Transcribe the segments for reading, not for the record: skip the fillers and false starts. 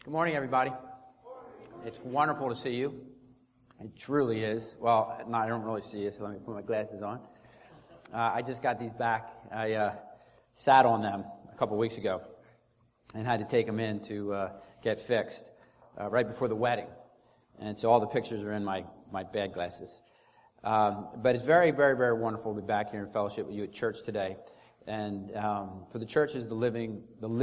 Good morning, everybody. It's wonderful to see you. It truly is. Well, no, I don't really see you, so let me put my glasses on. I just got these back. I sat on them a couple weeks ago and had to take them in to get fixed right before the wedding. And so all the pictures are in my bad glasses. But it's very, very, very wonderful to be back here in fellowship with you at church today. And for the church is the living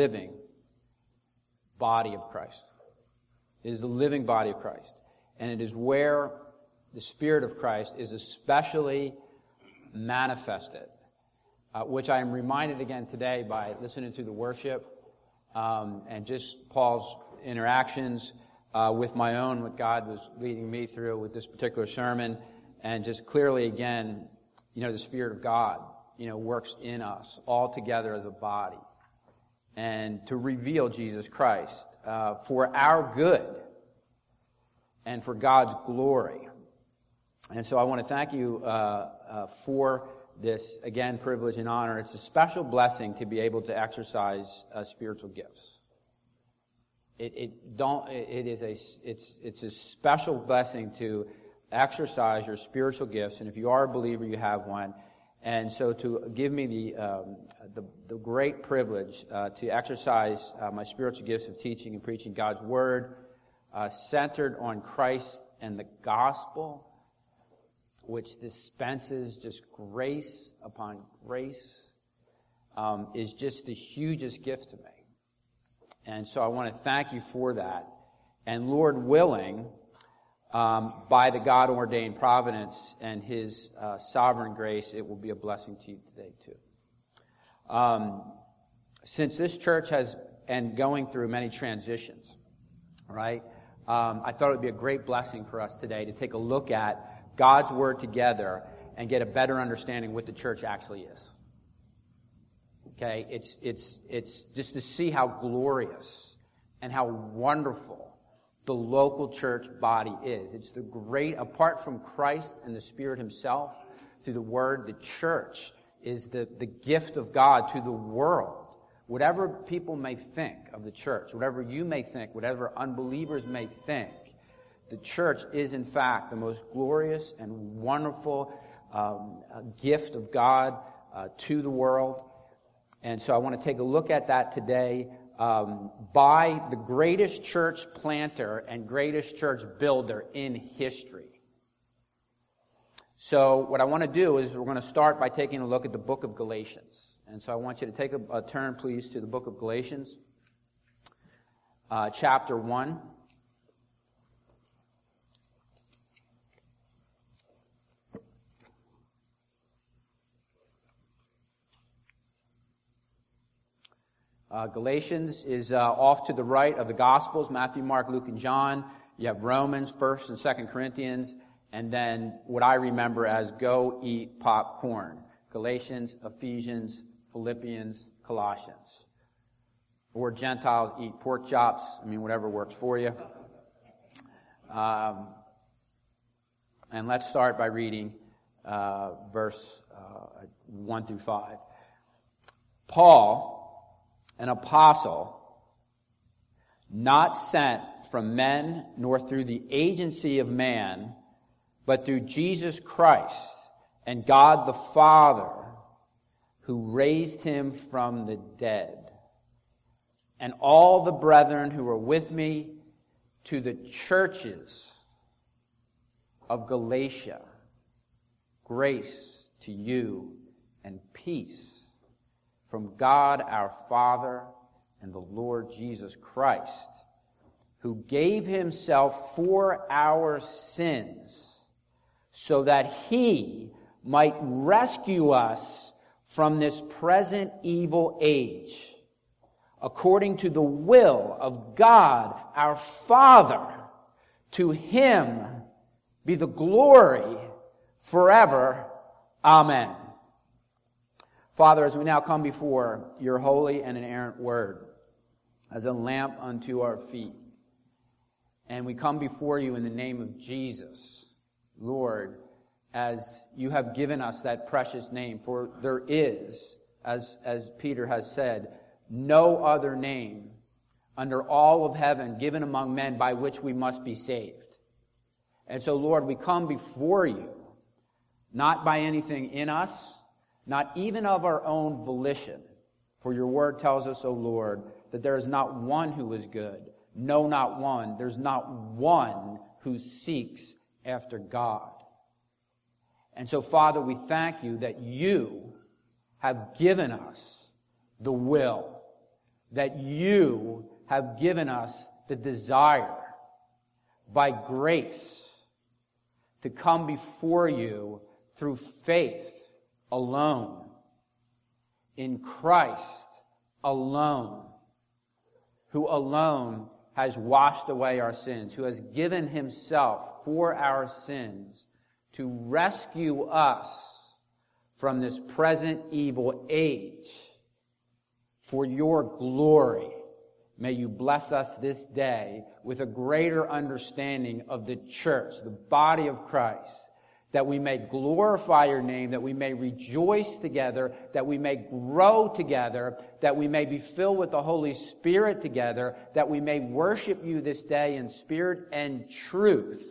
body of Christ. It is the living body of Christ. And it is where the Spirit of Christ is especially manifested, which I am reminded again today by listening to the worship and just Paul's interactions with my own, what God was leading me through with this particular sermon, and just clearly again, the Spirit of God, works in us all together as a body. And to reveal Jesus Christ for our good and for God's glory. And so I want to thank you for this, again, privilege and honor. It's a special blessing to be able to exercise spiritual gifts. It's a special blessing to exercise your spiritual gifts, and if you are a believer, you have one. And so to give me the great privilege to exercise my spiritual gifts of teaching and preaching God's Word, centered on Christ and the gospel, which dispenses just grace upon grace, is just the hugest gift to me. And so I want to thank you for that. And Lord willing, by the God-ordained providence and His sovereign grace, it will be a blessing to you today too. Since this church has and going through many transitions, right? I thought it would be a great blessing for us today to take a look at God's Word together and get a better understanding of what the church actually is. Okay, it's just to see how glorious and how wonderful the local church body is. It's the great, apart from Christ and the Spirit Himself, through the Word, the church is the gift of God to the world. Whatever people may think of the church, whatever you may think, whatever unbelievers may think, the church is in fact the most glorious and wonderful gift of God to the world. And so I want to take a look at that today by the greatest church planter and greatest church builder in history. So what I want to do is we're going to start by taking a look at the book of Galatians. And so I want you to take a turn, please, to the book of Galatians, chapter 1. Galatians is off to the right of the Gospels, Matthew, Mark, Luke, and John. You have Romans, 1st and 2nd Corinthians, and then what I remember as go eat popcorn. Galatians, Ephesians, Philippians, Colossians. Or Gentiles eat pork chops. Whatever works for you. And let's start by reading verse 1 through 5. Paul, an apostle, not sent from men nor through the agency of man, but through Jesus Christ and God the Father, who raised Him from the dead, and all the brethren who are with me, to the churches of Galatia, grace to you and peace from God our Father and the Lord Jesus Christ, who gave Himself for our sins, so that He might rescue us from this present evil age, according to the will of God our Father. To Him be the glory forever. Amen. Father, as we now come before Your holy and inerrant Word, as a lamp unto our feet, and we come before You in the name of Jesus, Lord, as You have given us that precious name, for there is, as Peter has said, no other name under all of heaven given among men by which we must be saved. And so, Lord, we come before you, not by anything in us, not even of our own volition. For your word tells us, O Lord, that there is not one who is good. No, not one. There's not one who seeks after God. And so, Father, we thank you that you have given us the will, that you have given us the desire by grace to come before you through faith alone, in Christ alone, who alone has washed away our sins, who has given himself for our sins to rescue us from this present evil age. For your glory, may you bless us this day with a greater understanding of the church, the body of Christ, that we may glorify your name, that we may rejoice together, that we may grow together, that we may be filled with the Holy Spirit together, that we may worship you this day in spirit and truth,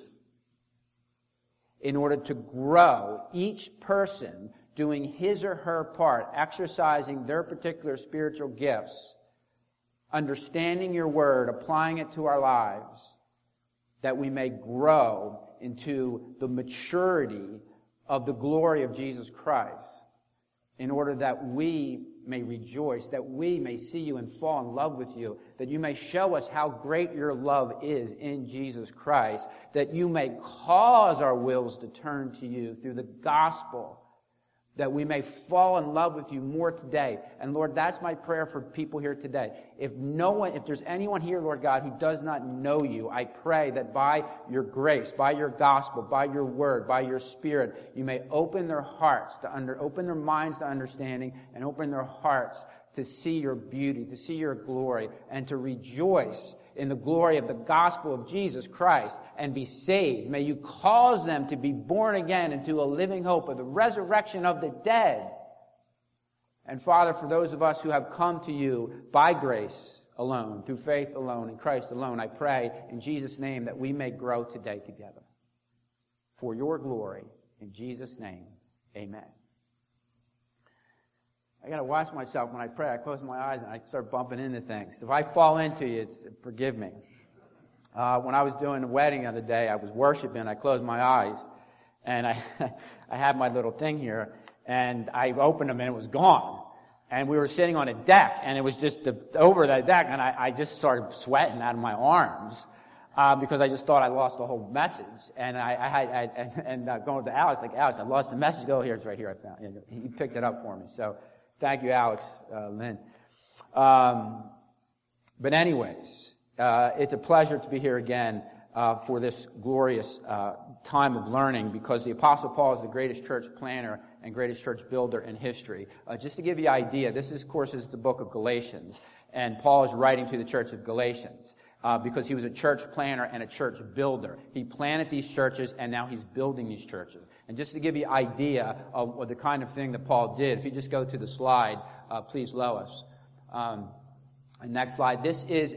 in order to grow, each person doing his or her part, exercising their particular spiritual gifts, understanding your word, applying it to our lives, that we may grow into the maturity of the glory of Jesus Christ, in order that we may rejoice, that we may see you and fall in love with you, that you may show us how great your love is in Jesus Christ, that you may cause our wills to turn to you through the gospel, that we may fall in love with you more today. And Lord, that's my prayer for people here today. If there's anyone here, Lord God, who does not know you, I pray that by your grace, by your gospel, by your word, by your spirit, you may open their hearts open their minds to understanding, and open their hearts to see your beauty, to see your glory, and to rejoice in the glory of the gospel of Jesus Christ and be saved. May you cause them to be born again into a living hope of the resurrection of the dead. And Father, for those of us who have come to you by grace alone, through faith alone, in Christ alone, I pray in Jesus' name that we may grow today together. For your glory, in Jesus' name, amen. I got to watch myself when I pray. I close my eyes and I start bumping into things. If I fall into you, forgive me. When I was doing the wedding the other day, I was worshiping. I closed my eyes, and I had my little thing here, and I opened them, and it was gone. And we were sitting on a deck, and it was just over that deck, and I just started sweating out of my arms because I just thought I lost the whole message. And going to Alex, Alex, I lost the message. Oh, here, it's right here. I found it. He picked it up for me. So. Thank you, Alex, Lynn. But anyways, it's a pleasure to be here again for this glorious time of learning, because the Apostle Paul is the greatest church planner and greatest church builder in history. Just to give you an idea, this, of course, is the book of Galatians, and Paul is writing to the church of Galatians because he was a church planner and a church builder. He planted these churches, and now he's building these churches. And just to give you an idea of the kind of thing that Paul did, if you just go to the slide, please, Lois. Next slide. This is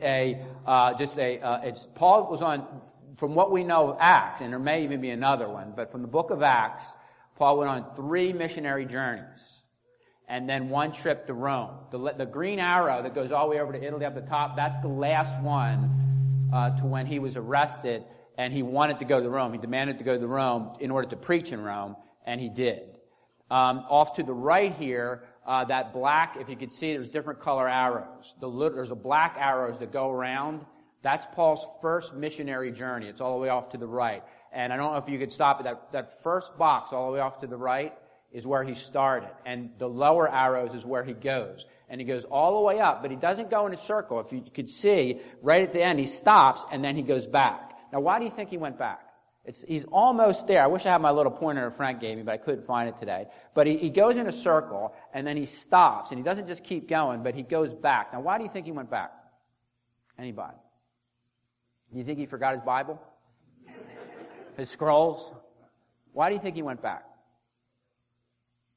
Paul was on, from what we know of Acts, and there may even be another one, but from the book of Acts, Paul went on 3 missionary journeys, and then 1 trip to Rome. The green arrow that goes all the way over to Italy up the top, that's the last one to when he was arrested. And he wanted to go to Rome. He demanded to go to Rome in order to preach in Rome, and he did. Off to the right here, that black, if you could see, there's different color arrows. There's a black arrows that go around. That's Paul's first missionary journey. It's all the way off to the right. And I don't know if you could stop it. That first box all the way off to the right is where he started. And the lower arrows is where he goes. And he goes all the way up, but he doesn't go in a circle. If you could see, right at the end, he stops, and then he goes back. Now, why do you think he went back? He's almost there. I wish I had my little pointer that Frank gave me, but I couldn't find it today. But he goes in a circle, and then he stops, and he doesn't just keep going, but he goes back. Now, why do you think he went back? Anybody? Do you think he forgot his Bible? His scrolls? Why do you think he went back?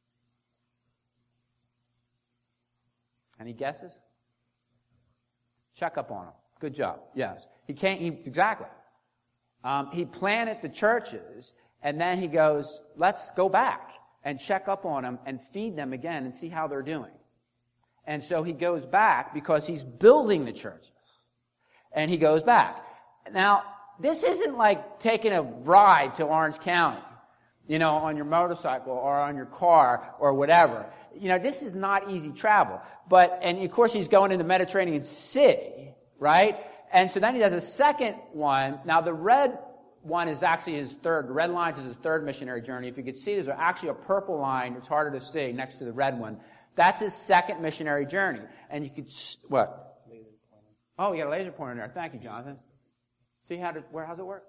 Any guesses? Check up on them. Good job. Yes. Exactly. He planted the churches, and then he goes, let's go back and check up on them and feed them again and see how they're doing. And so he goes back because he's building the churches. And he goes back. Now, this isn't like taking a ride to Orange County, on your motorcycle or on your car or whatever. This is not easy travel. And of course he's going in the Mediterranean Sea, right? And so then he does a second one. Now the red one is actually his third. The red line is his third missionary journey. If you could see, there's actually a purple line. It's harder to see next to the red one. That's his second missionary journey. And you could, what? Laser pointer. Oh, you got a laser pointer there. Thank you, Jonathan. See how's it work?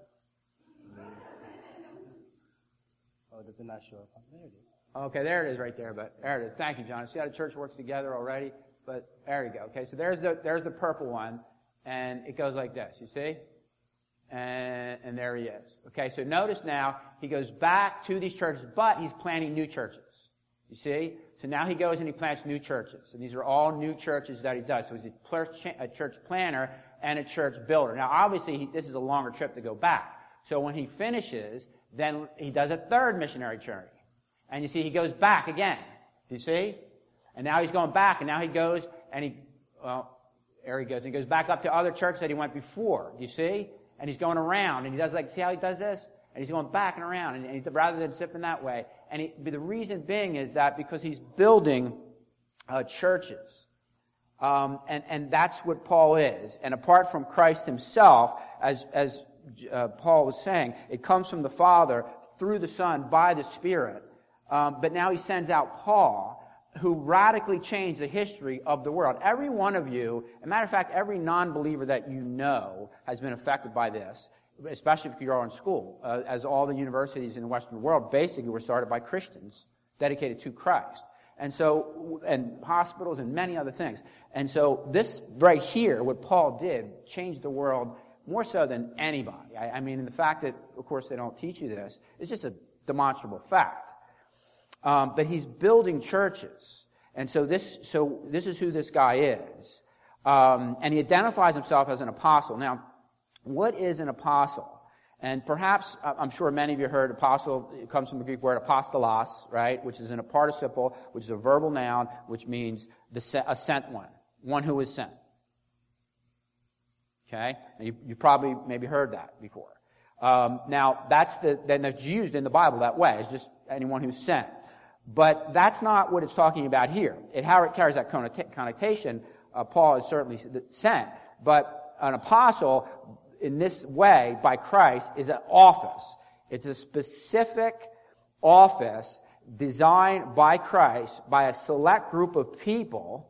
Oh, does it not show up? There it is. Okay, there it is right there, but there it is. Thank you, John. See how the church works together already? But there you go. Okay, so there's the purple one, and it goes like this, you see? And there he is. Okay, so notice now, he goes back to these churches, but he's planting new churches. You see? So now he goes and he plants new churches. And these are all new churches that he does. So he's a church planter and a church builder. Now obviously, this is a longer trip to go back. So when he finishes, then he does a third missionary journey. And you see, he goes back again. Do you see? And now he's going back, and now he goes, and there he goes. And he goes back up to other churches that he went before. Do you see? And he's going around, and he does see how he does this? And he's going back and around, and rather than zipping that way. And the reason being is that because he's building churches. And that's what Paul is. And apart from Christ himself, as Paul was saying, it comes from the Father through the Son by the Spirit. But now he sends out Paul, who radically changed the history of the world. Every one of you, as a matter of fact, every non-believer that you know has been affected by this, especially if you're in school, as all the universities in the Western world basically were started by Christians dedicated to Christ. And hospitals and many other things. And so this right here, what Paul did, changed the world more so than anybody. I mean, the fact that, of course, they don't teach you this, is just a demonstrable fact. But he's building churches. And so this is who this guy is. And he identifies himself as an apostle. Now, what is an apostle? And perhaps, I'm sure many of you heard apostle, it comes from the Greek word apostolos, right? Which is in a participle, which is a verbal noun, which means a sent one who is sent. Okay? And you probably maybe heard that before. Now, then it's used in the Bible that way. It's just anyone who's sent. But that's not what it's talking about here. How it carries that connotation, Paul is certainly sent. But an apostle, in this way, by Christ, is an office. It's a specific office designed by Christ by a select group of people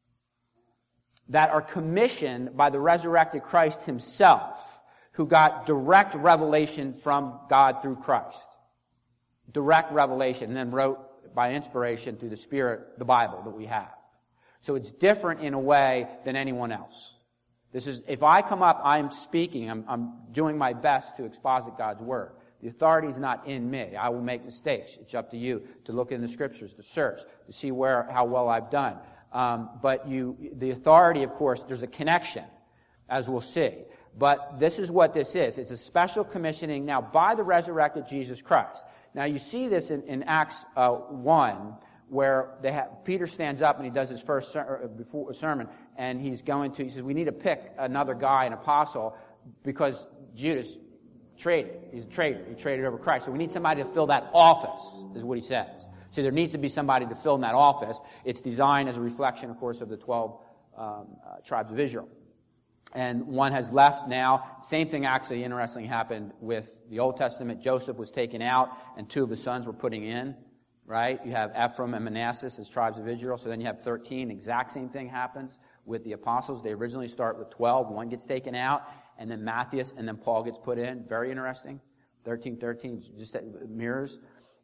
that are commissioned by the resurrected Christ himself, who got direct revelation from God through Christ. Direct revelation, and then wrote by inspiration through the Spirit, the Bible that we have. So it's different in a way than anyone else. If I come up, I'm speaking, I'm doing my best to exposit God's Word. The authority is not in me. I will make mistakes. It's up to you to look in the Scriptures, to search, to see how well I've done. But the authority, of course, there's a connection, as we'll see. But this is what this is. It's a special commissioning now by the resurrected Jesus Christ. Now you see this in Acts 1, where Peter stands up and he does his first sermon, and he says, we need to pick another guy, an apostle, because Judas traded. He's a traitor. He traded over Christ. So we need somebody to fill that office, is what he says. So there needs to be somebody to fill in that office. It's designed as a reflection, of course, of the 12 tribes of Israel. And one has left now. Same thing actually, interestingly, happened with the Old Testament. Joseph was taken out, and 2 of his sons were putting in. Right? You have Ephraim and Manasseh as tribes of Israel. So then you have 13. Exact same thing happens with the apostles. They originally start with 12. One gets taken out, and then Matthias, and then Paul gets put in. Very interesting. 13, just mirrors.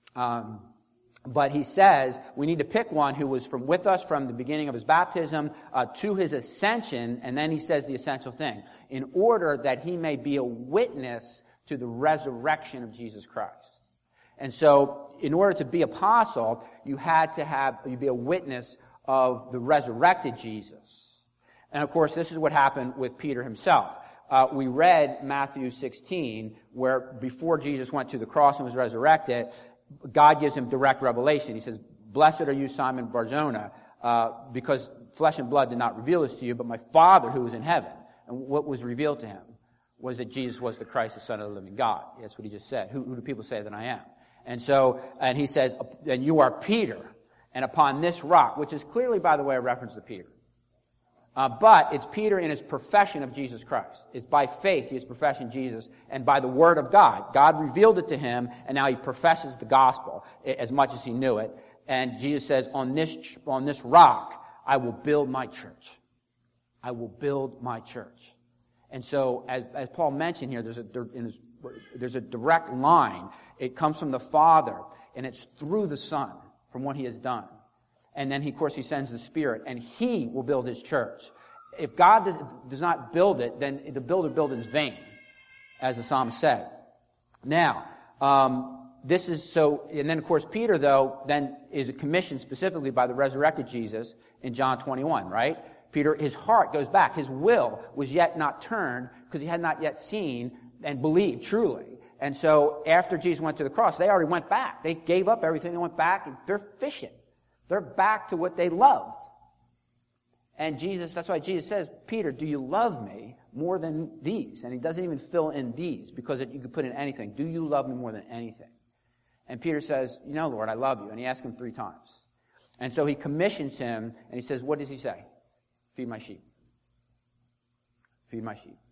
But he says we need to pick one who was with us from the beginning of his baptism to his ascension, and then he says the essential thing, in order that he may be a witness to the resurrection of Jesus Christ. And so, in order to be apostle, you had to be a witness of the resurrected Jesus. And of course, this is what happened with Peter himself. We read Matthew 16, where before Jesus went to the cross and was resurrected, God gives him direct revelation. He says, "Blessed are you, Simon Bar-Jonah, because flesh and blood did not reveal this to you, but my Father who is in heaven." And what was revealed to him was that Jesus was the Christ, the Son of the living God. That's what he just said. Who do people say that I am? And he says, "And you are Peter, and upon this rock," which is clearly, by the way, a reference to Peter. But it's Peter in his profession of Jesus Christ. It's by faith he is professing Jesus, and by the word of God. God revealed it to him, and now he professes the gospel as much as he knew it. And Jesus says, on this rock, I will build my church. I will build my church. And so, as Paul mentioned here, there's a direct line. It comes from the Father, and it's through the Son, from what he has done. And then, of course, he sends the Spirit, and he will build his church. If God does not build it, then the builder built in vain, as the psalmist said. Now, this is so, and then, of course, Peter, though, then is commissioned specifically by the resurrected Jesus in John 21, right? Peter, his heart goes back. His will was yet not turned because he had not yet seen and believed truly. And so, after Jesus went to the cross, they already went back. They gave up everything. They went back, and they're fishing. They're back to what they loved. And that's why Jesus says, "Peter, do you love me more than these?" And he doesn't even fill in these, because you could put in anything. Do you love me more than anything? And Peter says, "Lord, I love you." And he asks him 3 times. And so he commissions him, and he says, what does he say? "Feed my sheep. Feed my sheep."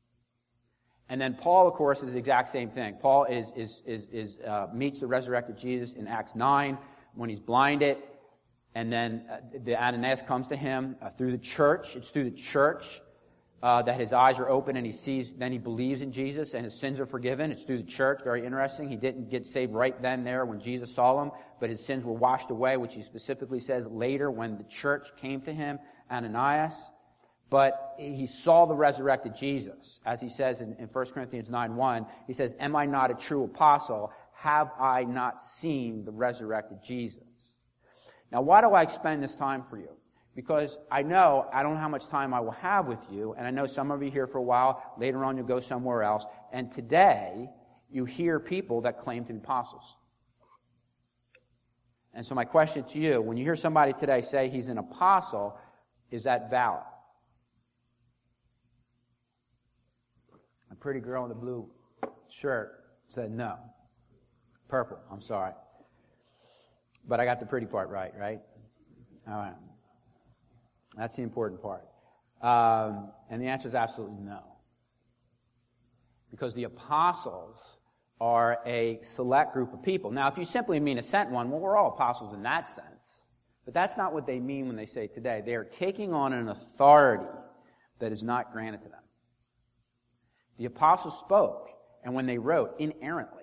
And then Paul, of course, is the exact same thing. Paul meets the resurrected Jesus in Acts 9 when he's blinded. And then the Ananias comes to him through the church. It's through the church that his eyes are open and he sees, then he believes in Jesus and his sins are forgiven. It's through the church. Very interesting. He didn't get saved right then there when Jesus saw him, but his sins were washed away, which he specifically says later when the church came to him, Ananias. But he saw the resurrected Jesus. As he says in 1 Corinthians 9:1, he says, "Am I not a true apostle? Have I not seen the resurrected Jesus?" Now, why do I expend this time for you? Because I know I don't know how much time I will have with you, and I know some of you here for a while, later on you'll go somewhere else, and today you hear people that claim to be apostles. And so my question to you, when you hear somebody today say he's an apostle, is that valid? A pretty girl in the blue shirt said no. Purple, I'm sorry. But I got the pretty part right? All right. That's the important part. And the answer is absolutely no. Because the apostles are a select group of people. Now, if you simply mean a sent one, well, we're all apostles in that sense. But that's not what they mean when they say today. They are taking on an authority that is not granted to them. The apostles spoke, and when they wrote, inerrantly.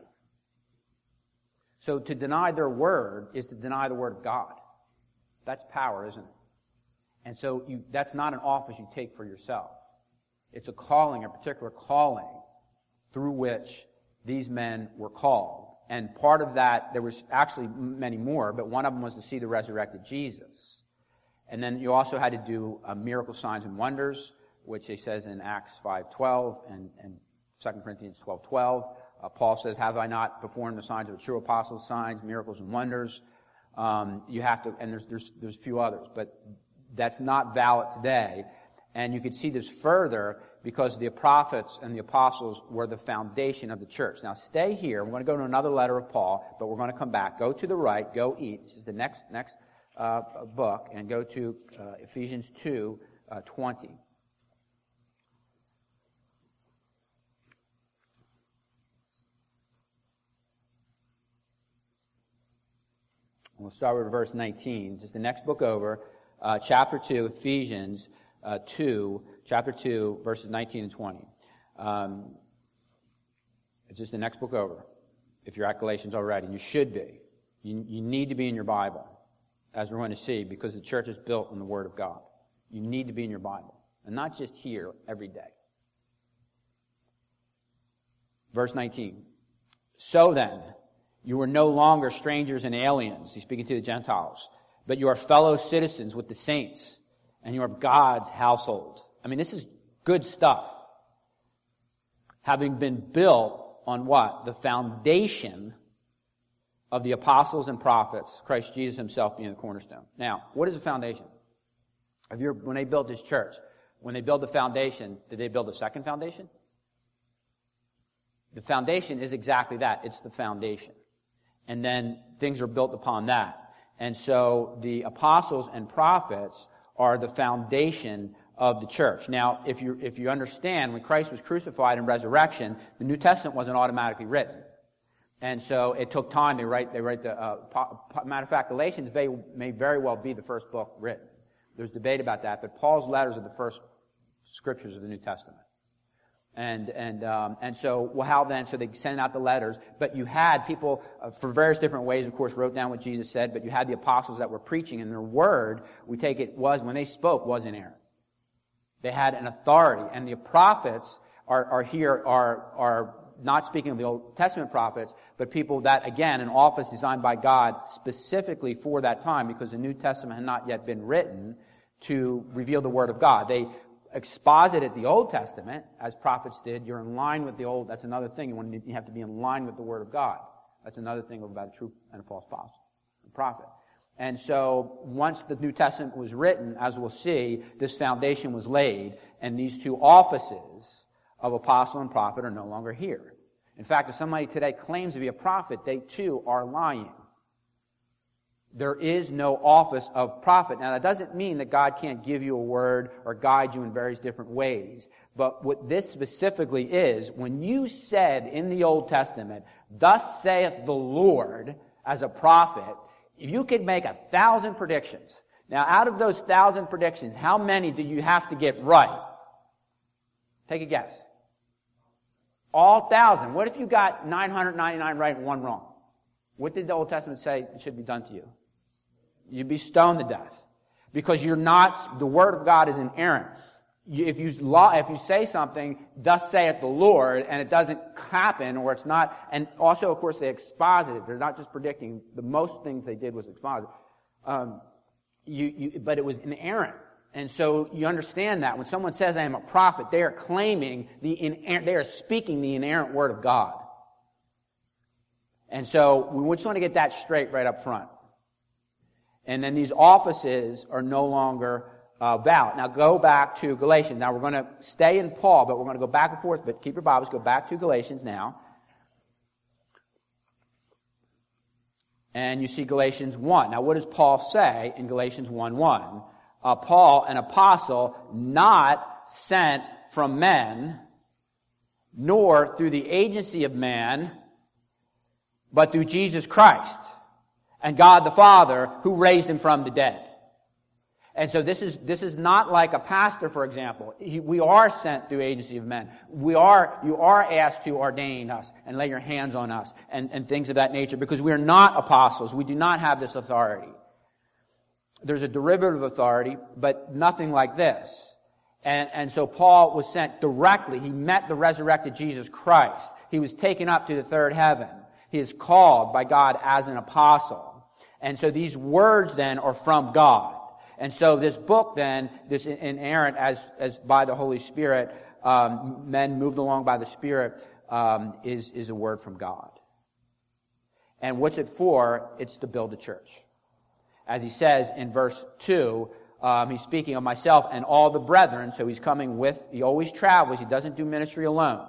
So to deny their word is to deny the word of God. That's power, isn't it? And so that's not an office you take for yourself. It's a calling, a particular calling through which these men were called. And part of that, there was actually many more, but one of them was to see the resurrected Jesus. And then you also had to do miracle signs and wonders, which he says in Acts 5:12 and 2 Corinthians 12:12. Paul says, "Have I not performed the signs of the true apostles, signs, miracles, and wonders?" You have to, and there's a few others, but that's not valid today. And you could see this further because the prophets and the apostles were the foundation of the church. Now stay here. We're going to go to another letter of Paul, but we're going to come back. Go to the right. Go eat. This is the next book, and go to Ephesians 2:20. We'll start with verse 19. Just the next book over, chapter 2, Ephesians 2, chapter 2, verses 19 and 20. It's just the next book over. If you're at Galatians already, and you should be. You need to be in your Bible, as we're going to see, because the church is built on the Word of God. You need to be in your Bible, and not just here every day. Verse 19. "So then, you are no longer strangers and aliens," he's speaking to the Gentiles, "but you are fellow citizens with the saints and you're of God's household. I mean, this is good stuff. Having been built on what? The foundation of the apostles and prophets, Christ Jesus himself being the cornerstone. Now, what is a foundation? When they built this church, when they built the foundation, did they build a second foundation? The foundation is exactly that. It's the foundation. And then things are built upon that. And so the apostles and prophets are the foundation of the church. Now, if you understand, when Christ was crucified and resurrection, the New Testament wasn't automatically written. And so it took time. They write the, matter of fact, Galatians may very well be the first book written. There's debate about that, but Paul's letters are the first scriptures of the New Testament. And so, well, how then? So they sent out the letters, but you had people for various different ways, of course, wrote down what Jesus said, but you had the apostles that were preaching, and their word, we take it, was, when they spoke, was inerrant. They had an authority, and the prophets are not speaking of the Old Testament prophets, but people that, again, an office designed by God specifically for that time, because the New Testament had not yet been written to reveal the Word of God. They exposited the Old Testament, as prophets did. You're in line with the Old. That's another thing. You have to be in line with the Word of God. That's another thing about a true and a false prophet. And so, once the New Testament was written, as we'll see, this foundation was laid, and these two offices of apostle and prophet are no longer here. In fact, if somebody today claims to be a prophet, they too are lying. There is no office of prophet. Now, that doesn't mean that God can't give you a word or guide you in various different ways. But what this specifically is, when you said in the Old Testament, "Thus saith the Lord," as a prophet, if you could make 1,000 predictions. Now, out of those 1,000 predictions, how many do you have to get right? Take a guess. All 1,000. What if you got 999 right and 1 wrong? What did the Old Testament say should be done to you? You'd be stoned to death. Because the Word of God is inerrant. If you say something, "Thus saith the Lord," and it doesn't happen, or it's not, and also, of course, they exposit it. They're not just predicting. The most things they did was exposit. But it was inerrant. And so you understand that when someone says, "I am a prophet," they are claiming they are speaking the inerrant Word of God. And so we just want to get that straight right up front. And then these offices are no longer valid. Now go back to Galatians. Now we're going to stay in Paul, but we're going to go back and forth. But keep your Bibles. Go back to Galatians now. And you see Galatians 1. Now what does Paul say in Galatians 1:1? Paul, an apostle, not sent from men, nor through the agency of man, but through Jesus Christ and God the Father, who raised him from the dead. And so this is not like a pastor, for example. We are sent through agency of men. You are asked to ordain us and lay your hands on us and things of that nature, because we are not apostles. We do not have this authority. There's a derivative authority, but nothing like this. And so Paul was sent directly. He met the resurrected Jesus Christ. He was taken up to the third heaven. He is called by God as an apostle. And so these words then are from God. And so this book then, this inerrant as by the Holy Spirit, men moved along by the Spirit, is a word from God. And what's it for? It's to build the church. As he says in verse 2, he's speaking of myself and all the brethren, so he always travels, he doesn't do ministry alone.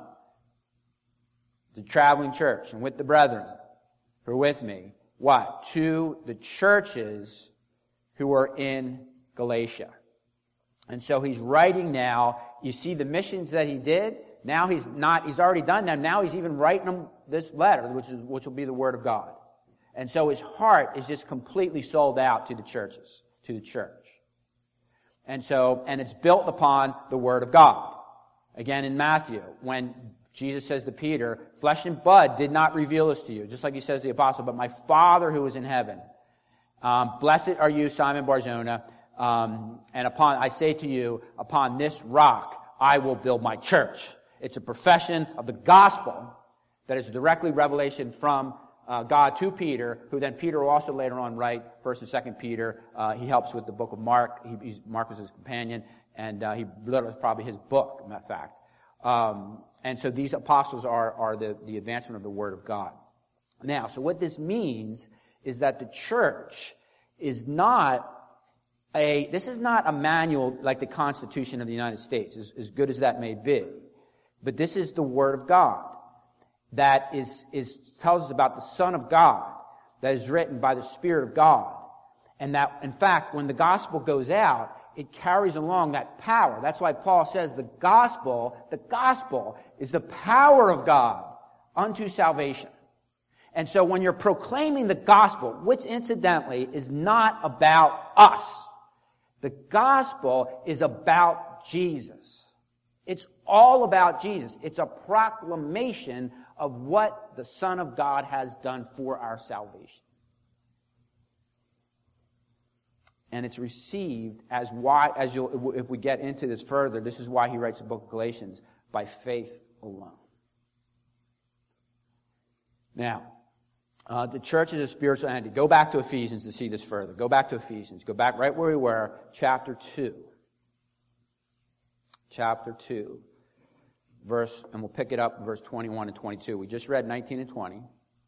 The traveling church, and with the brethren who are with me. What? To the churches who are in Galatia. And so he's writing now, you see the missions that he did, now he's already done them, now he's even writing them this letter, which will be the Word of God. And so his heart is just completely sold out to the churches, to the church. And it's built upon the Word of God. Again in Matthew, when Jesus says to Peter, "Flesh and blood did not reveal this to you," just like he says to the apostle, "but my Father who is in heaven. Blessed are you, Simon Bar-Jonah, and I say to you, upon this rock I will build my church." It's a profession of the gospel that is directly revelation from God to Peter, who then Peter will also later on write 1st and 2nd Peter. He helps with the book of Mark. Mark was his companion, and he literally probably his book, in that fact. And so these apostles are the advancement of the Word of God. Now, so what this means is that the church is not this is not a manual like the Constitution of the United States, as good as that may be. But this is the Word of God that tells us about the Son of God that is written by the Spirit of God. And that, in fact, when the gospel goes out, it carries along that power. That's why Paul says the gospel is the power of God unto salvation. And so when you're proclaiming the gospel, which incidentally is not about us, the gospel is about Jesus. It's all about Jesus. It's a proclamation of what the Son of God has done for our salvation. And it's received if we get into this further, this is why he writes the book of Galatians, by faith alone. Now, the church is a spiritual entity. Go back to Ephesians to see this further. Go back to Ephesians. Go back right where we were, chapter 2. Chapter 2. And we'll pick it up in verse 21 and 22. We just read 19 and 20.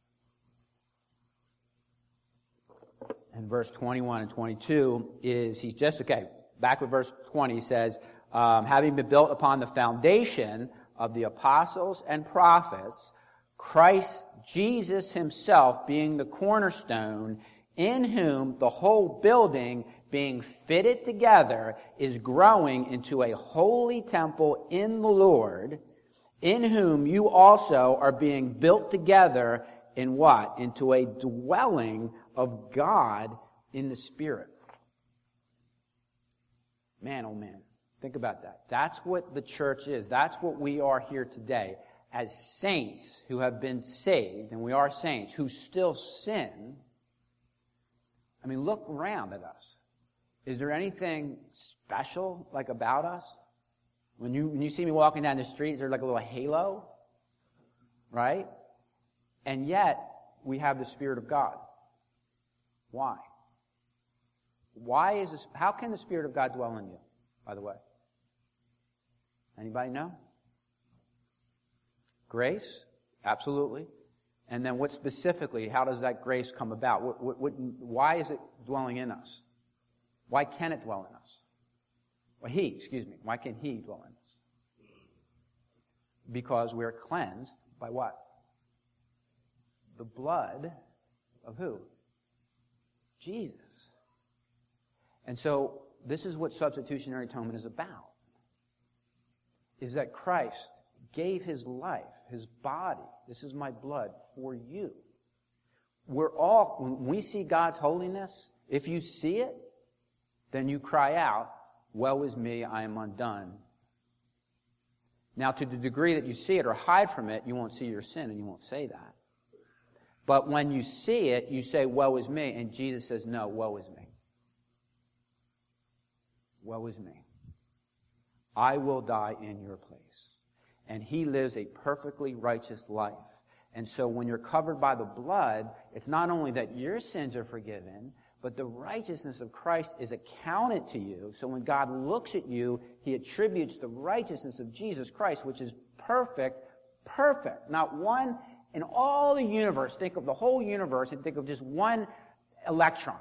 And verse 21 and 22 back with verse 20, he says, having been built upon the foundation of the apostles and prophets, Christ Jesus himself being the cornerstone, in whom the whole building being fitted together is growing into a holy temple in the Lord, in whom you also are being built together in what? Into a dwelling of God in the Spirit. Man, oh man, think about that. That's what the church is. That's what we are here today. As saints who have been saved, and we are saints who still sin. I mean, look around at us. Is there anything special like about us? When you see me walking down the street, is there like a little halo? Right? And yet, we have the Spirit of God. Why? How can the Spirit of God dwell in you, by the way? Anybody know? Grace? Absolutely. And then what specifically, how does that grace come about? Why is it dwelling in us? Why can it dwell in us? Why can He dwell in us? Because we are cleansed by what? The blood of who? Jesus. And so, this is what substitutionary atonement is about. Is that Christ gave His life, His body, this is my blood, for you. When we see God's holiness, if you see it, then you cry out, woe is me, I am undone. Now, to the degree that you see it or hide from it, you won't see your sin and you won't say that. But when you see it, you say, woe is me, and Jesus says, no, woe is me. Woe is me. I will die in your place. And He lives a perfectly righteous life. And so when you're covered by the blood, it's not only that your sins are forgiven, but the righteousness of Christ is accounted to you. So when God looks at you, He attributes the righteousness of Jesus Christ, which is perfect. Not one in all the universe. Think of the whole universe and think of just one electron.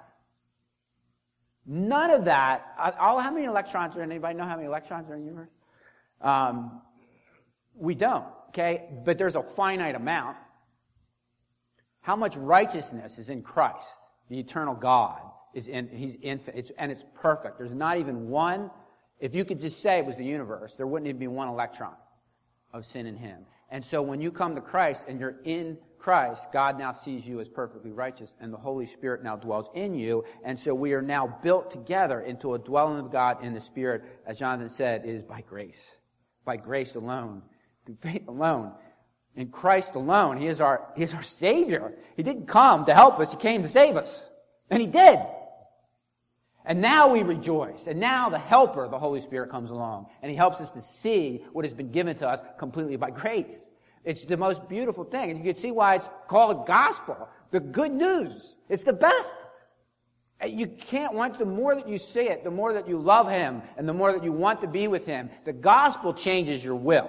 None of that. How many electrons are in? Anybody know how many electrons are in the universe? We don't. Okay, but there's a finite amount. How much righteousness is in Christ, the eternal God? He's infinite, and it's perfect. There's not even one. If you could just say it was the universe, there wouldn't even be one electron of sin in Him. And so when you come to Christ and you're in Christ, God now sees you as perfectly righteous, and the Holy Spirit now dwells in you. And so we are now built together into a dwelling of God in the Spirit. As Jonathan said, it is by grace. By grace alone. Through faith alone. In Christ alone. He is our Savior. He didn't come to help us. He came to save us. And He did. And now we rejoice. And now the Helper, the Holy Spirit, comes along. And He helps us to see what has been given to us completely by grace. It's the most beautiful thing. And you can see why it's called gospel. The good news. It's the best. You can't want, the more that you see it, the more that you love Him, and the more that you want to be with Him, the gospel changes your will.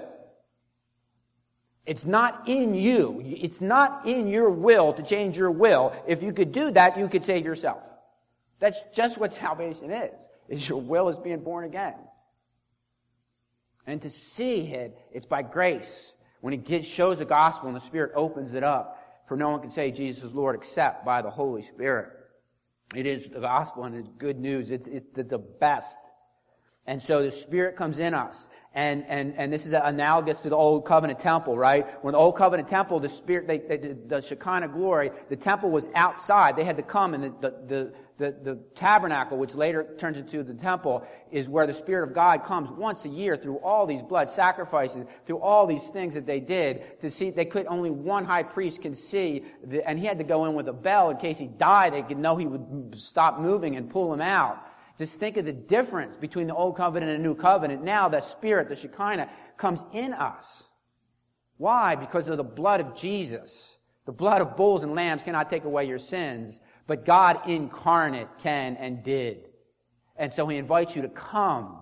It's not in you. It's not in your will to change your will. If you could do that, you could save yourself. That's just what salvation is your will is being born again. And to see it, it's by grace. When He shows the gospel and the Spirit opens it up, for no one can say Jesus is Lord except by the Holy Spirit. It is the gospel and it's good news. It's the best. And so the Spirit comes in us. And this is analogous to the Old Covenant temple, right? When the Old Covenant temple, the Spirit, the Shekinah glory, the temple was outside. They had to come, and the tabernacle, which later turns into the temple, is where the Spirit of God comes once a year through all these blood sacrifices, through all these things that they did to see. Only one high priest can see, and he had to go in with a bell in case he died. They could know he would stop moving and pull him out. Just think of the difference between the Old Covenant and the New Covenant. Now the Spirit, the Shekinah, comes in us. Why? Because of the blood of Jesus. The blood of bulls and lambs cannot take away your sins, but God incarnate can and did. And so He invites you to come,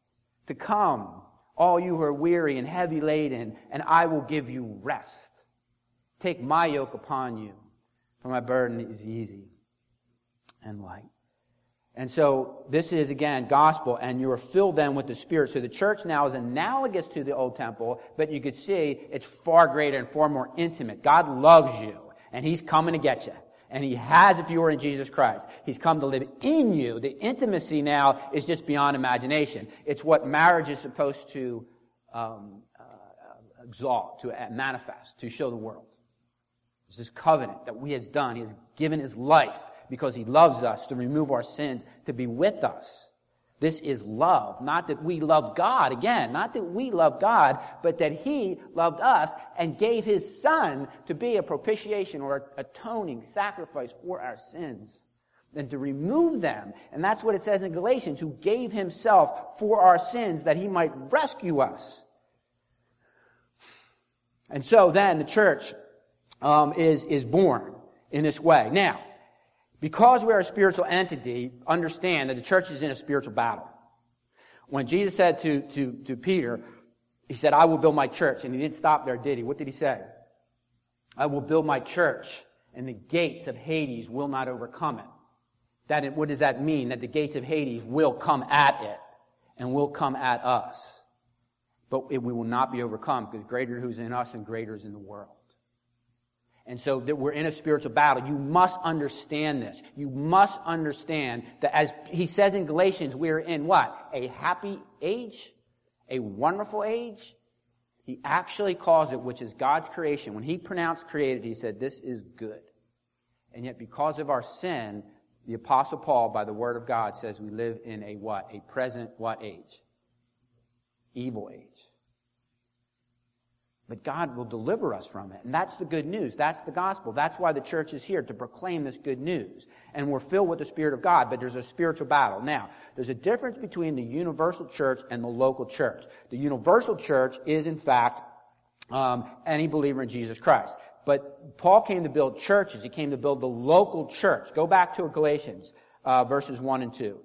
all you who are weary and heavy laden, and I will give you rest. Take my yoke upon you, for my burden is easy and light. And so this is, again, gospel, and you are filled then with the Spirit. So the church now is analogous to the old temple, but you could see it's far greater and far more intimate. God loves you, and He's coming to get you. And He has if you are in Jesus Christ. He's come to live in you. The intimacy now is just beyond imagination. It's what marriage is supposed to exalt, to manifest, to show the world. It's this covenant that He has done. He has given His life because He loves us, to remove our sins, to be with us. This is love. Not that we love God, again, not that we love God, but that He loved us and gave His Son to be a propitiation or atoning sacrifice for our sins and to remove them. And that's what it says in Galatians, who gave Himself for our sins that He might rescue us. And so then the church is born in this way. Now, because we are a spiritual entity, understand that the church is in a spiritual battle. When Jesus said to Peter, He said, I will build my church. And He didn't stop there, did He? What did He say? I will build my church, and the gates of Hades will not overcome it. What does that mean? That the gates of Hades will come at it and will come at us. But we will not be overcome, because greater who's in us and greater is in the world. And so that we're in a spiritual battle. You must understand this. You must understand that, as he says in Galatians, we're in what? A happy age? A wonderful age? He actually calls it, which is God's creation. When He pronounced created, He said, this is good. And yet because of our sin, the Apostle Paul, by the Word of God, says we live in a what? A present what age? Evil age. But God will deliver us from it. And that's the good news. That's the gospel. That's why the church is here, to proclaim this good news. And we're filled with the Spirit of God, but there's a spiritual battle. Now, there's a difference between the universal church and the local church. The universal church is, in fact, any believer in Jesus Christ. But Paul came to build churches. He came to build the local church. Go back to Galatians, verses 1 and 2.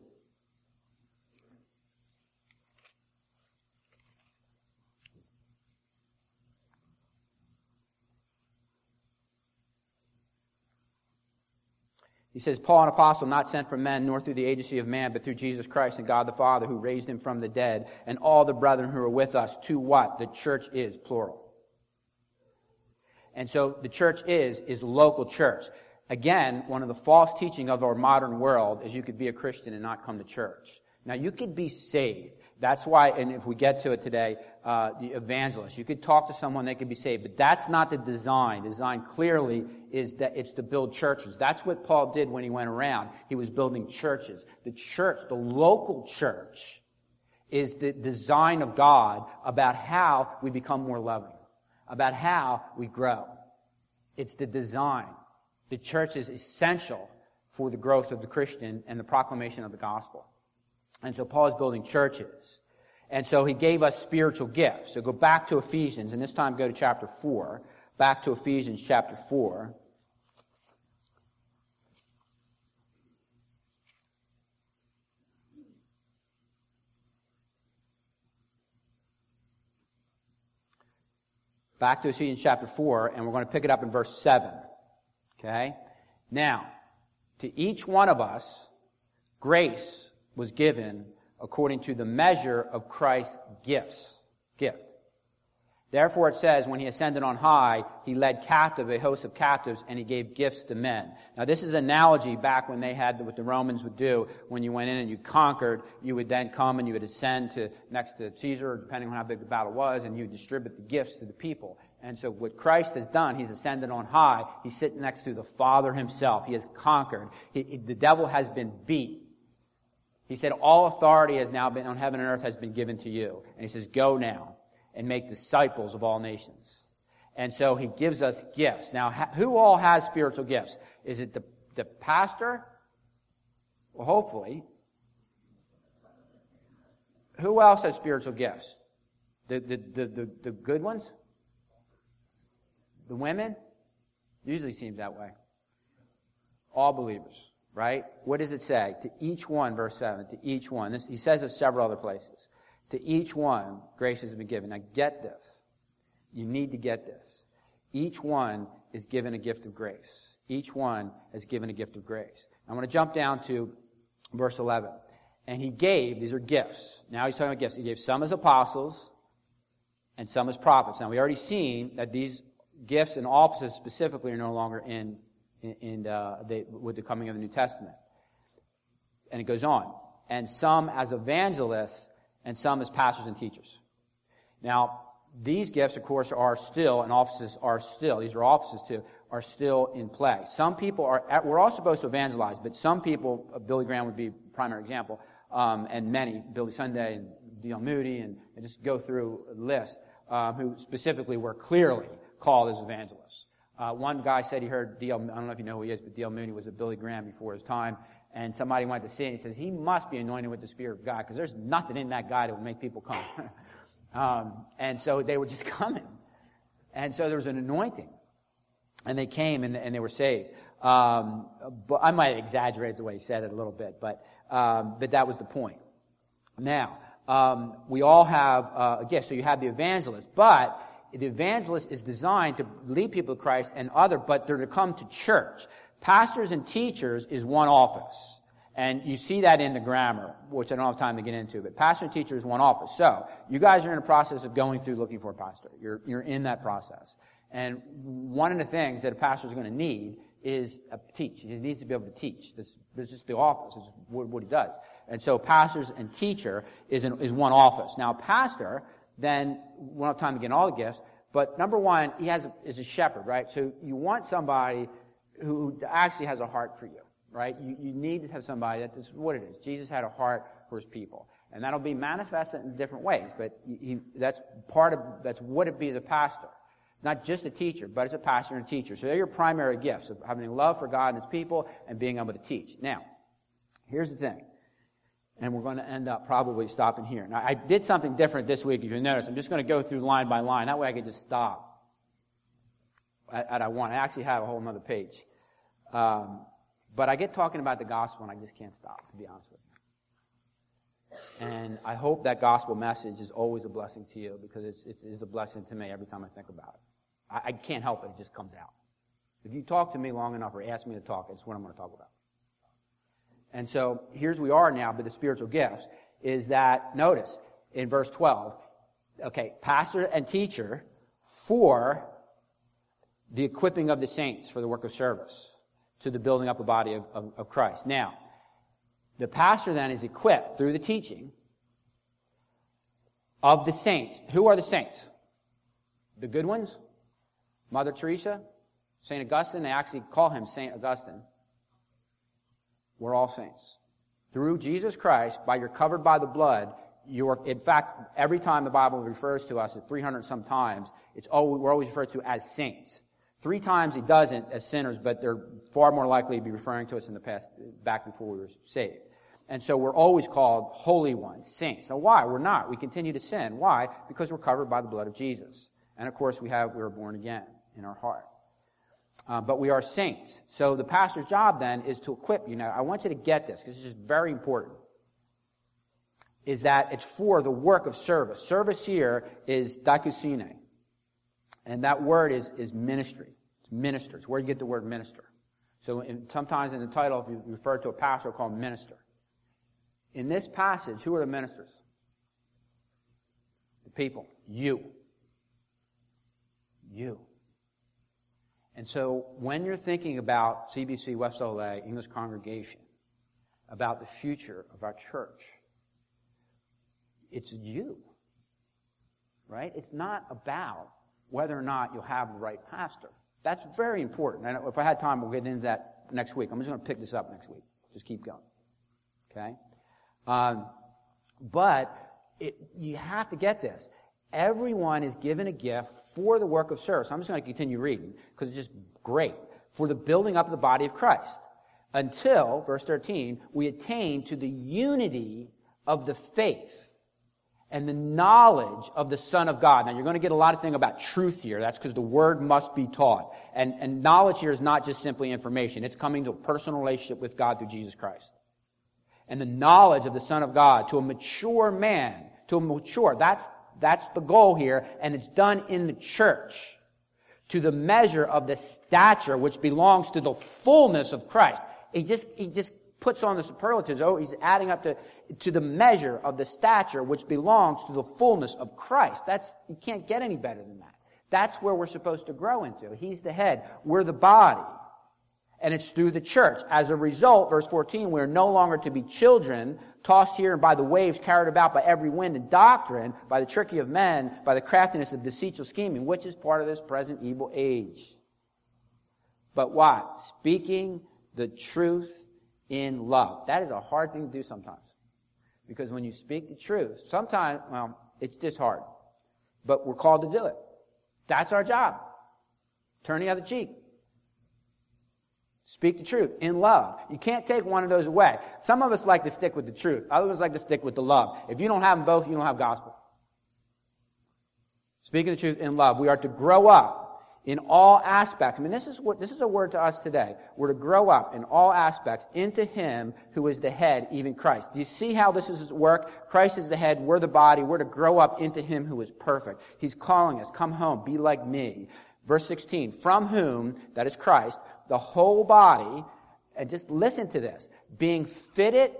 He says, Paul, an apostle, not sent from men, nor through the agency of man, but through Jesus Christ and God the Father, who raised Him from the dead, and all the brethren who are with us, to what? The church is, plural. And so the church is local church. Again, one of the false teaching of our modern world is you could be a Christian and not come to church. Now, you could be saved. That's why, and if we get to it today, the evangelist, you could talk to someone, they could be saved. But that's not the design. The design clearly is that it's to build churches. That's what Paul did when he went around. He was building churches. The church, the local church, is the design of God about how we become more loving, about how we grow. It's the design. The church is essential for the growth of the Christian and the proclamation of the gospel. And so Paul is building churches. And so he gave us spiritual gifts. So go back to Ephesians, and this time go to chapter 4. Back to Ephesians chapter 4. Back to Ephesians chapter 4, and we're going to pick it up in verse 7. Okay? Now, to each one of us, grace was given according to the measure of Christ's gift. Therefore it says, when he ascended on high, he led captive a host of captives, and he gave gifts to men. Now this is an analogy back when they had what the Romans would do. When you went in and you conquered, you would then come and you would ascend to next to Caesar, depending on how big the battle was, and you would distribute the gifts to the people. And so what Christ has done, he's ascended on high. He's sitting next to the Father himself. He has conquered. The devil has been beat. He said, all authority has now been on heaven and earth has been given to you. And he says, go now and make disciples of all nations. And so he gives us gifts. Now, who all has spiritual gifts? Is it the pastor? Well, hopefully. Who else has spiritual gifts? The good ones? The women? Usually seems that way. All believers, right? What does it say? To each one, verse 7, to each one. He says this several other places. To each one, grace has been given. Now get this. You need to get this. Each one is given a gift of grace. Each one is given a gift of grace. I'm going to jump down to verse 11. And he gave, these are gifts. Now he's talking about gifts. He gave some as apostles and some as prophets. Now we already seen that these gifts and offices specifically are no longer with the coming of the New Testament. And it goes on. And some as evangelists and some as pastors and teachers. Now, these gifts, of course, are still, and offices are still, these are offices too, are still in play. Some people we're all supposed to evangelize, but some people, Billy Graham would be a primary example, and many, Billy Sunday and D.L. Moody, and just go through a list, who specifically were clearly called as evangelists. One guy said he heard D.L., I don't know if you know who he is, but D.L. Moody was a Billy Graham before his time. And somebody went to see it, and he says, he must be anointed with the Spirit of God, because there's nothing in that guy that would make people come. And so they were just coming. And so there was an anointing. And they came, and they were saved. But I might exaggerate the way he said it a little bit, but that was the point. Now, we all have a gift. So you have the evangelist, but the evangelist is designed to lead people to Christ but they're to come to church. Pastors and teachers is one office. And you see that in the grammar, which I don't have time to get into, but pastor and teacher is one office. So, you guys are in a process of going through looking for a pastor. You're in that process. And one of the things that a pastor is going to need is teach. He needs to be able to teach. This is just the office. This is what he does. And so pastors and teacher is one office. Now, pastor, then, we don't have time to get in all the gifts, but number one, is a shepherd, right? So you want somebody who actually has a heart for you, right? You need to have somebody that's what it is. Jesus had a heart for his people. And that'll be manifested in different ways, but that's what it be as a pastor. Not just a teacher, but as a pastor and a teacher. So they're your primary gifts of having a love for God and his people and being able to teach. Now, here's the thing. And we're going to end up probably stopping here. Now, I did something different this week, if you notice. I'm just going to go through line by line. That way I can just stop at I want. I actually have a whole other page. But I get talking about the gospel and I just can't stop, to be honest with you. And I hope that gospel message is always a blessing to you, because it is a blessing to me every time I think about it. I can't help it. It just comes out. If you talk to me long enough or ask me to talk, it's what I'm going to talk about. And so here's we are now with the spiritual gifts, is that, notice, in verse 12, okay, pastor and teacher for the equipping of the saints for the work of service, to the building up the body of Christ. Now, the pastor then is equipped through the teaching of the saints. Who are the saints? The good ones? Mother Teresa? St. Augustine? They actually call him St. Augustine. We're all saints. Through Jesus Christ, you're covered by the blood. In fact, every time the Bible refers to us, 300 some times, we're always referred to as saints. 3 times he doesn't as sinners, but they're far more likely to be referring to us in the past, back before we were saved. And so we're always called holy ones, saints. So why? We're not. We continue to sin. Why? Because we're covered by the blood of Jesus. And of course we were born again in our heart. But we are saints. So the pastor's job then is to equip you. Now I want you to get this because it's just very important. Is that it's for the work of service. Service here is dikaiosune. And that word is ministry. It's minister. It's where you get the word minister. So sometimes in the title, if you refer to a pastor, we'll call him minister. In this passage, who are the ministers? The people. You. You. And so when you're thinking about CBC West LA, English congregation, about the future of our church, it's you. Right? It's not about whether or not you'll have the right pastor. That's very important. And if I had time, we'll get into that next week. I'm just going to pick this up next week. Just keep going. Okay? But you have to get this. Everyone is given a gift for the work of service. I'm just going to continue reading because it's just great. For the building up of the body of Christ. Until, verse 13, we attain to the unity of the faith and the knowledge of the Son of God. Now, you're going to get a lot of things about truth here. That's because the Word must be taught. And knowledge here is not just simply information. It's coming to a personal relationship with God through Jesus Christ. And the knowledge of the Son of God to a mature man, that's the goal here, and it's done in the church. To the measure of the stature which belongs to the fullness of Christ. He just puts on the superlatives. Oh, he's adding up to the measure of the stature which belongs to the fullness of Christ. You can't get any better than that. That's where we're supposed to grow into. He's the head. We're the body. And it's through the church. As a result, verse 14, we're no longer to be children, tossed here and by the waves, carried about by every wind and doctrine, by the trickery of men, by the craftiness of deceitful scheming, which is part of this present evil age. But what? Speaking the truth in love. That is a hard thing to do sometimes. Because when you speak the truth, sometimes, it's just hard. But we're called to do it. That's our job. Turn the other cheek. Speak the truth in love. You can't take one of those away. Some of us like to stick with the truth. Others like to stick with the love. If you don't have them both, you don't have gospel. Speaking the truth in love. We are to grow up in all aspects. I mean, this is a word to us today. We're to grow up in all aspects into Him who is the head, even Christ. Do you see how this is at work? Christ is the head. We're the body. We're to grow up into Him who is perfect. He's calling us, come home, be like me. Verse 16, from whom, that is Christ, the whole body, and just listen to this, being fitted,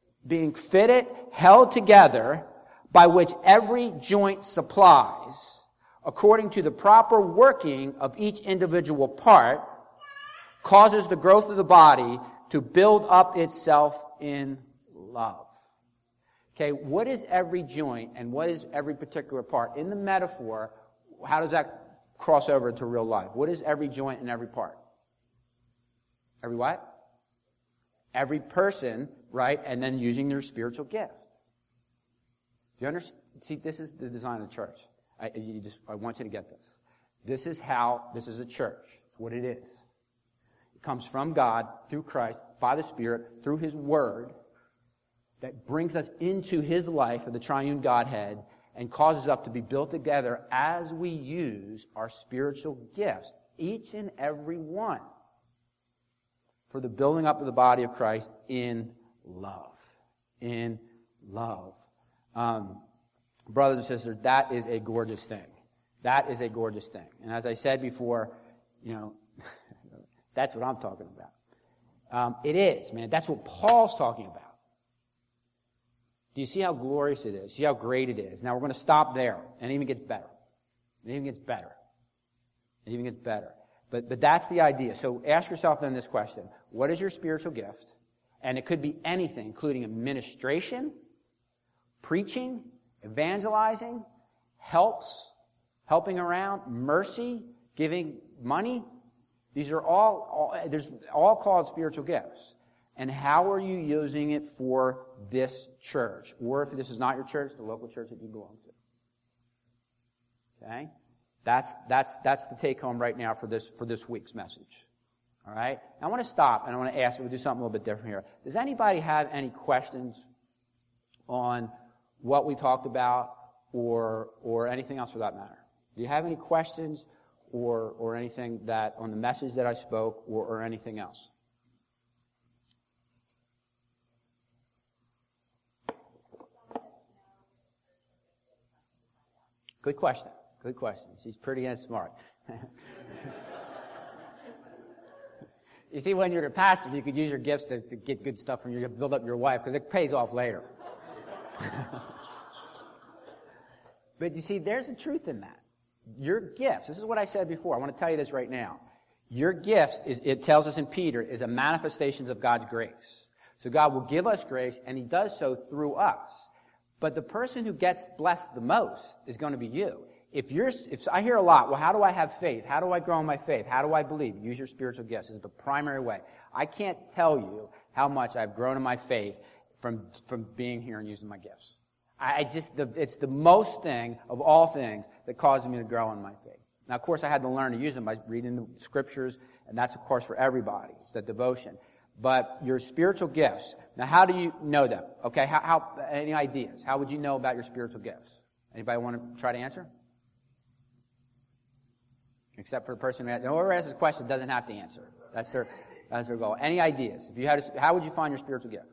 held together, by which every joint supplies, according to the proper working of each individual part, causes the growth of the body to build up itself in love. Okay, what is every joint and what is every particular part? In the metaphor, how does that cross over into real life? What is every joint and every part? Every what? Every person, right? And then using their spiritual gift. Do you understand? See, this is the design of the church. I want you to get this. This is a church. It's what it is. It comes from God, through Christ, by the Spirit, through His Word, that brings us into His life of the triune Godhead and causes us to be built together as we use our spiritual gifts, each and every one, for the building up of the body of Christ in love. In love. Brothers and sisters, that is a gorgeous thing. That is a gorgeous thing. And as I said before, that's what I'm talking about. It is, man. That's what Paul's talking about. Do you see how glorious it is? See how great it is? Now we're going to stop there, and it even gets better. It even gets better. It even gets better. But that's the idea. So ask yourself then this question. What is your spiritual gift? And it could be anything, including administration, preaching, evangelizing, helping around, mercy, giving money. These are all called spiritual gifts. And how are you using it for this church? Or if this is not your church, the local church that you belong to. Okay? That's the take home right now for this week's message. All right? Now I want to stop, and I want to ask, we'll do something a little bit different here. Does anybody have any questions on what we talked about or anything else for that matter? Do you have any questions or anything that on the message that I spoke or anything else? Good question. Good question. She's pretty and smart. You see, when you're a pastor, you could use your gifts to get good stuff from you, to build up your wife, because it pays off later. But you see, there's a truth in that. Your gifts, this is what I said before, I want to tell you this right now. Your gifts, it tells us in Peter, is a manifestation of God's grace. So God will give us grace, and He does so through us. But the person who gets blessed the most is going to be you. If I hear a lot, well, how do I have faith? How do I grow in my faith? How do I believe? Use your spiritual gifts. This is the primary way. I can't tell you how much I've grown in my faith from being here and using my gifts. It's the most thing of all things that causes me to grow in my faith. Now, of course, I had to learn to use them by reading the scriptures, and that's, of course, for everybody. It's the devotion. But your spiritual gifts, now how do you know them? Okay, how any ideas? How would you know about your spiritual gifts? Anybody want to try to answer? Except for the person whoever asks this question doesn't have to answer. That's their goal. Any ideas? How would you find your spiritual gift?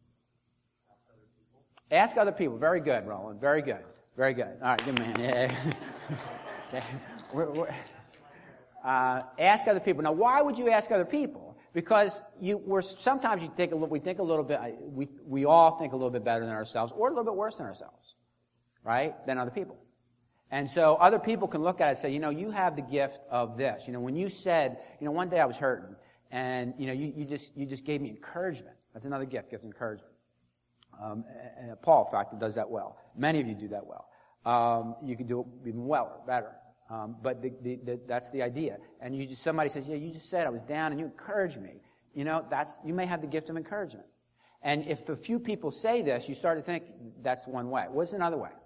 Ask other people. Very good, Roland. Very good. Very good. All right, good man. Yeah. Okay. Ask other people. Now, why would you ask other people? Because sometimes we think a little bit. We all think a little bit better than ourselves, or a little bit worse than ourselves, right? Than other people. And so other people can look at it and say, you have the gift of this. When you said, one day I was hurting, and you just gave me encouragement. That's another gift of encouragement. Paul, in fact, does that well. Many of you do that well. You can do it even better. But that's the idea. And somebody says, you just said I was down, and you encouraged me. You may have the gift of encouragement. And if a few people say this, you start to think that's one way. What's another way?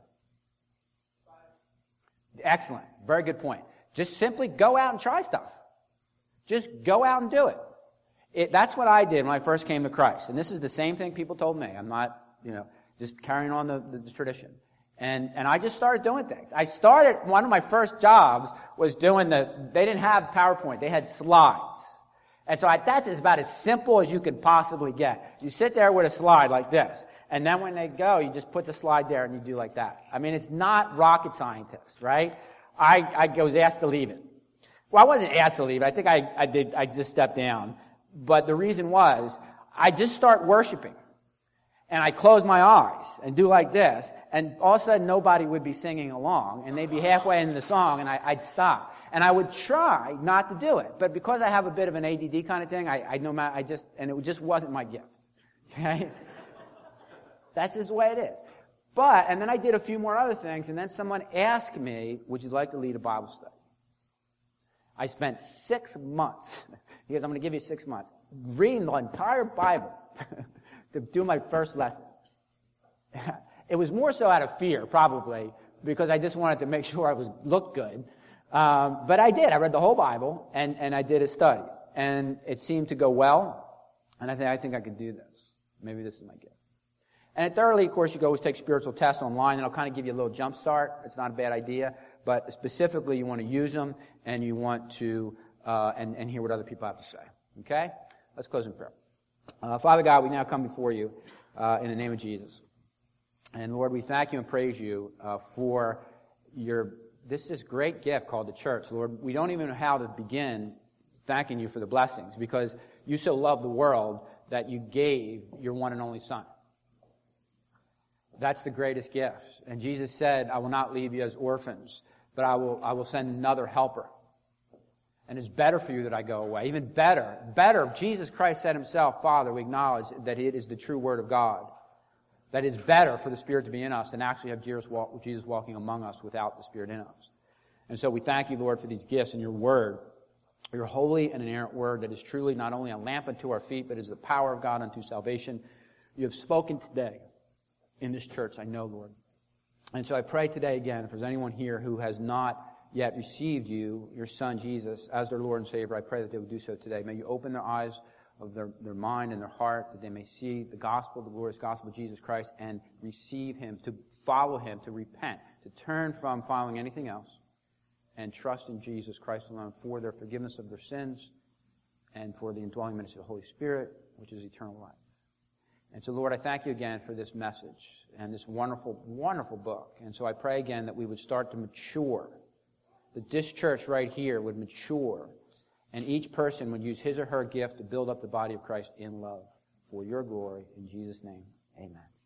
Excellent. Very good point. Just simply go out and try stuff. Just go out and do it. That's what I did when I first came to Christ. And this is the same thing people told me. I'm not, just carrying on the tradition. And I just started doing things. One of my first jobs was they didn't have PowerPoint. They had slides. And so that's about as simple as you could possibly get. You sit there with a slide like this. And then when they go, you just put the slide there and you do like that. I mean, it's not rocket scientist, right? I was asked to leave it. Well, I wasn't asked to leave it. I think I did. I just stepped down. But the reason was, I just start worshiping. And I close my eyes and do like this. And all of a sudden, nobody would be singing along. And they'd be halfway into the song, and I'd stop. And I would try not to do it. But because I have a bit of an ADD kind of thing, and it just wasn't my gift. Okay? That's just the way it is. And then I did a few more other things, and then someone asked me, would you like to lead a Bible study? I spent 6 months, because I'm going to give you 6 months, reading the entire Bible to do my first lesson. It was more so out of fear, probably, because I just wanted to make sure I looked good. But I did. I read the whole Bible, and I did a study. And it seemed to go well, and I think I could do this. Maybe this is my gift. And thirdly, of course, you can always take spiritual tests online, and I'll kind of give you a little jump start. It's not a bad idea, but specifically you want to use them, and you want to and hear what other people have to say. Okay? Let's close in prayer. Father God, we now come before you in the name of Jesus. And Lord, we thank you and praise you for this great gift called the church. Lord, we don't even know how to begin thanking you for the blessings, because you so loved the world that you gave your one and only Son. That's the greatest gift. And Jesus said, I will not leave you as orphans, but I will send another helper. And it's better for you that I go away. Even better. Jesus Christ said himself, Father, we acknowledge that it is the true word of God. That it's better for the Spirit to be in us than actually have Jesus walking among us without the Spirit in us. And so we thank you, Lord, for these gifts and your word, your holy and inerrant word that is truly not only a lamp unto our feet, but is the power of God unto salvation. You have spoken today in this church, I know, Lord. And so I pray today again, if there's anyone here who has not yet received you, your Son Jesus, as their Lord and Savior, I pray that they would do so today. May you open their eyes of their mind and their heart, that they may see the gospel, the glorious gospel of Jesus Christ, and receive Him, to follow Him, to repent, to turn from following anything else, and trust in Jesus Christ alone for their forgiveness of their sins and for the indwelling ministry of the Holy Spirit, which is eternal life. And so, Lord, I thank you again for this message and this wonderful, wonderful book. And so I pray again that we would start to mature, that this church right here would mature, and each person would use his or her gift to build up the body of Christ in love for your glory. In Jesus' name, amen.